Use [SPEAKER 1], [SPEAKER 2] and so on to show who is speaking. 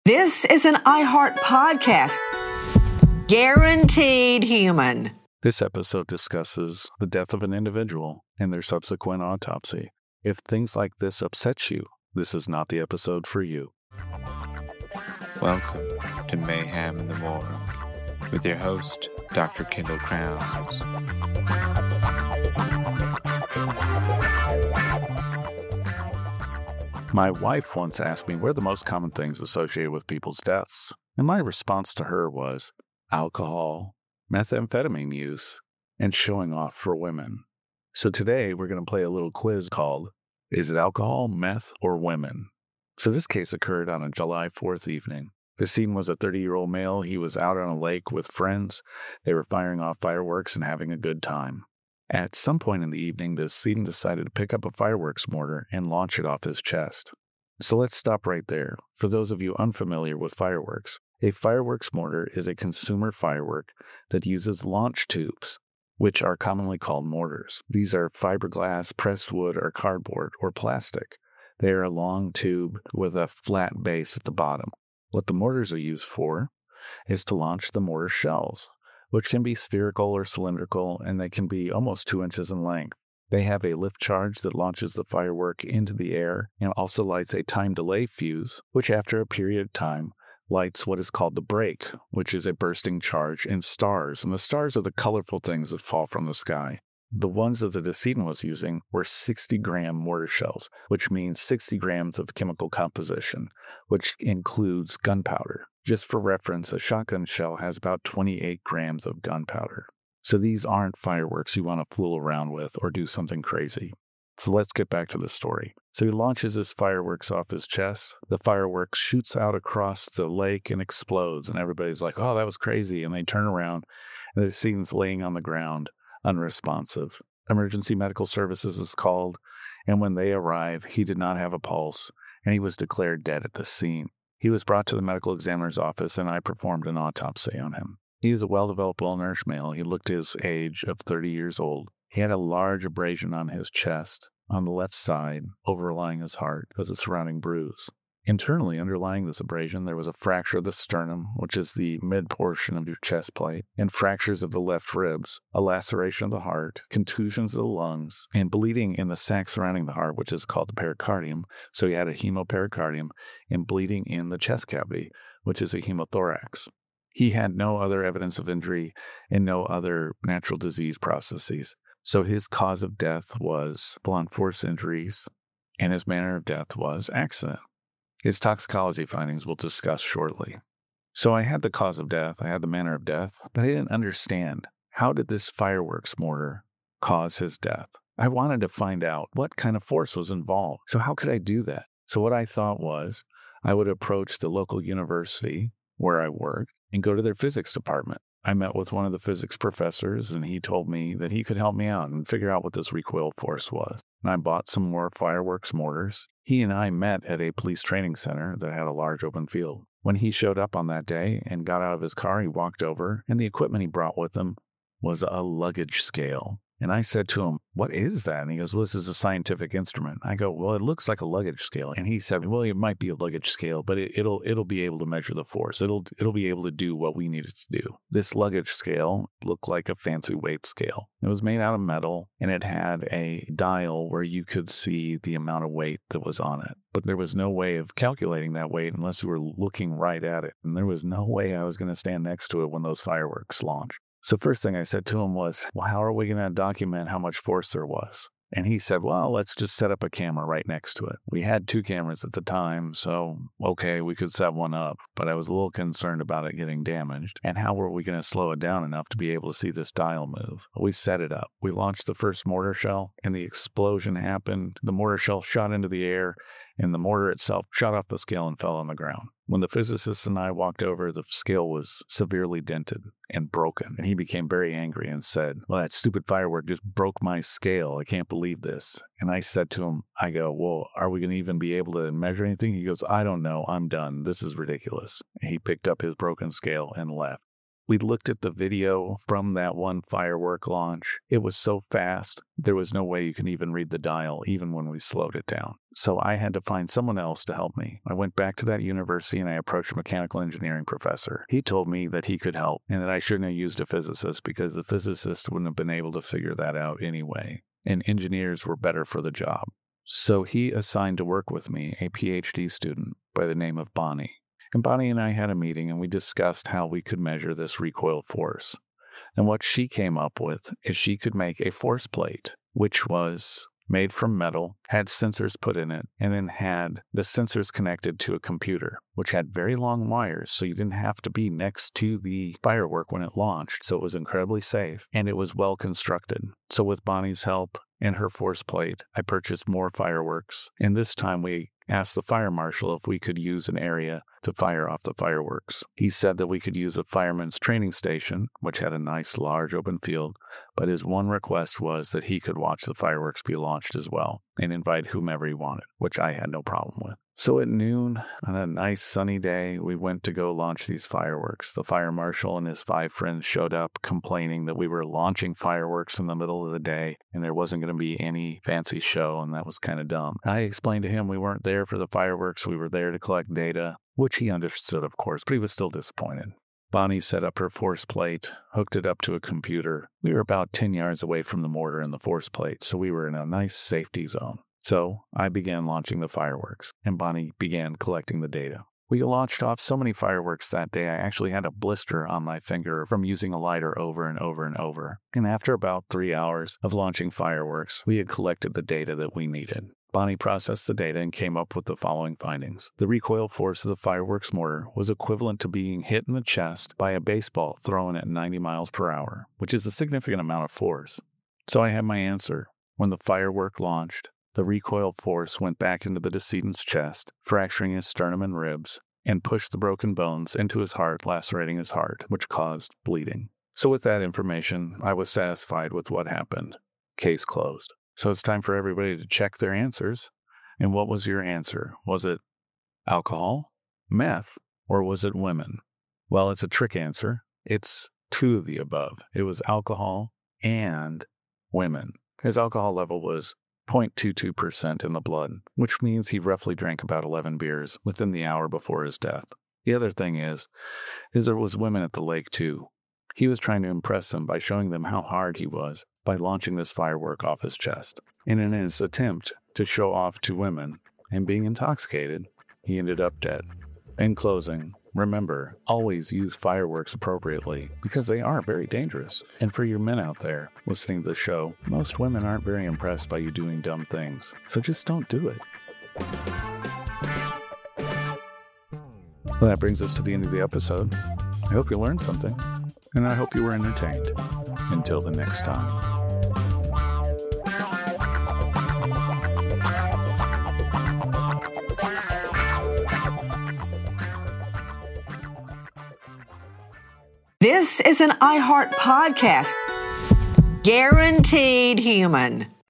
[SPEAKER 1] This is an iHeart podcast. Guaranteed human.
[SPEAKER 2] This episode discusses the death of an individual and their subsequent autopsy. If things like this upset you, this is not the episode for you.
[SPEAKER 3] Welcome to Mayhem in the Morgue with your host, Dr. Kendall Crowns.
[SPEAKER 2] My wife once asked me what are the most common things associated with people's deaths, and my response to her was alcohol, methamphetamine use, and showing off for women. So today we're going to play a little quiz called, Is it alcohol, meth, or women? So this case occurred on a July 4th evening. The scene was a 30-year-old male. He was out on a lake with friends. They were firing off fireworks and having a good time. At some point in the evening, the decedent decided to pick up a fireworks mortar and launch it off his chest. So let's stop right there. For those of you unfamiliar with fireworks, a fireworks mortar is a consumer firework that uses launch tubes, which are commonly called mortars. These are fiberglass, pressed wood, or cardboard, or plastic. They are a long tube with a flat base at the bottom. What the mortars are used for is to launch the mortar shells, which can be spherical or cylindrical, and they can be almost 2 inches in length. They have a lift charge that launches the firework into the air and also lights a time delay fuse, which after a period of time lights what is called the break, which is a bursting charge in stars. And the stars are the colorful things that fall from the sky. The ones that the decedent was using were 60-gram mortar shells, which means 60 grams of chemical composition, which includes gunpowder. Just for reference, a shotgun shell has about 28 grams of gunpowder. So these aren't fireworks you want to fool around with or do something crazy. So let's get back to the story. So he launches his fireworks off his chest. The fireworks shoots out across the lake and explodes. And everybody's like, oh, that was crazy. And they turn around and the decedent's laying on the ground, unresponsive. Emergency medical services is called. And when they arrive, he did not have a pulse and he was declared dead at the scene. He was brought to the medical examiner's office, and I performed an autopsy on him. He is a well-developed, well-nourished male. He looked his age of 30 years old. He had a large abrasion on his chest, on the left side, overlying his heart, with a surrounding bruise. Internally, underlying this abrasion, there was a fracture of the sternum, which is the mid-portion of your chest plate, and fractures of the left ribs, a laceration of the heart, contusions of the lungs, and bleeding in the sac surrounding the heart, which is called the pericardium. So he had a hemopericardium, and bleeding in the chest cavity, which is a hemothorax. He had no other evidence of injury and no other natural disease processes. So his cause of death was blunt force injuries, and his manner of death was accident. His toxicology findings we'll discuss shortly. So I had the cause of death, I had the manner of death, but I didn't understand how did this fireworks mortar cause his death. I wanted to find out what kind of force was involved. So how could I do that? So what I thought was I would approach the local university where I worked and go to their physics department. I met with one of the physics professors, and he told me that he could help me out and figure out what this recoil force was. And I bought some more fireworks mortars. He and I met at a police training center that had a large open field. When he showed up on that day and got out of his car, he walked over, and the equipment he brought with him was a luggage scale. And I said to him, what is that? And he goes, well, this is a scientific instrument. I go, well, it looks like a luggage scale. And he said, well, it might be a luggage scale, but it'll be able to measure the force. It'll be able to do what we need it to do. This luggage scale looked like a fancy weight scale. It was made out of metal, and it had a dial where you could see the amount of weight that was on it. But there was no way of calculating that weight unless you were looking right at it. And there was no way I was going to stand next to it when those fireworks launched. So first thing I said to him was, well, how are we going to document how much force there was? And he said, well, let's just set up a camera right next to it. We had 2 cameras at the time, so okay, we could set one up, but I was a little concerned about it getting damaged. And how were we going to slow it down enough to be able to see this dial move? We set it up. We launched the first mortar shell, and the explosion happened. The mortar shell shot into the air, and the mortar itself shot off the scale and fell on the ground. When the physicist and I walked over, the scale was severely dented and broken. And he became very angry and said, well, that stupid firework just broke my scale. I can't believe this. And I said to him, I go, well, are we going to even be able to measure anything? He goes, I don't know. I'm done. This is ridiculous. And he picked up his broken scale and left. We looked at the video from that one firework launch. It was so fast, there was no way you can even read the dial, even when we slowed it down. So I had to find someone else to help me. I went back to that university and I approached a mechanical engineering professor. He told me that he could help and that I shouldn't have used a physicist because the physicist wouldn't have been able to figure that out anyway. And engineers were better for the job. So he assigned to work with me a PhD student by the name of Bonnie. And Bonnie and I had a meeting and we discussed how we could measure this recoil force. And what she came up with is she could make a force plate, which was made from metal, had sensors put in it, and then had the sensors connected to a computer, which had very long wires, so you didn't have to be next to the firework when it launched, so it was incredibly safe, and it was well constructed. So with Bonnie's help and her force plate, I purchased more fireworks, and this time we asked the fire marshal if we could use an area to fire off the fireworks. He said that we could use a fireman's training station, which had a nice large open field, but his one request was that he could watch the fireworks be launched as well and invite whomever he wanted, which I had no problem with. So at noon, on a nice sunny day, we went to go launch these fireworks. The fire marshal and his 5 friends showed up complaining that we were launching fireworks in the middle of the day and there wasn't going to be any fancy show, and that was kind of dumb. I explained to him we weren't there for the fireworks, we were there to collect data, which he understood, of course, but he was still disappointed. Bonnie set up her force plate, hooked it up to a computer. We were about 10 yards away from the mortar and the force plate, so we were in a nice safety zone. So I began launching the fireworks, and Bonnie began collecting the data. We launched off so many fireworks that day, I actually had a blister on my finger from using a lighter over and over and over. And after about 3 hours of launching fireworks, we had collected the data that we needed. Bonnie processed the data and came up with the following findings. The recoil force of the fireworks mortar was equivalent to being hit in the chest by a baseball thrown at 90 miles per hour, which is a significant amount of force. So I had my answer. When the firework launched, the recoil force went back into the decedent's chest, fracturing his sternum and ribs, and pushed the broken bones into his heart, lacerating his heart, which caused bleeding. So with that information, I was satisfied with what happened. Case closed. So it's time for everybody to check their answers. And what was your answer? Was it alcohol, meth, or was it women? Well, it's a trick answer. It's 2 of the above. It was alcohol and women. His alcohol level was 0.22% in the blood, which means he roughly drank about 11 beers within the hour before his death. The other thing is there was women at the lake too. He was trying to impress them by showing them how hard he was by launching this firework off his chest. And in his attempt to show off to women and being intoxicated, he ended up dead. In closing, remember, always use fireworks appropriately because they are very dangerous. And for your men out there listening to the show, most women aren't very impressed by you doing dumb things. So just don't do it. Well, that brings us to the end of the episode. I hope you learned something, and I hope you were entertained. Until the next time.
[SPEAKER 1] This is an iHeart podcast. Guaranteed human.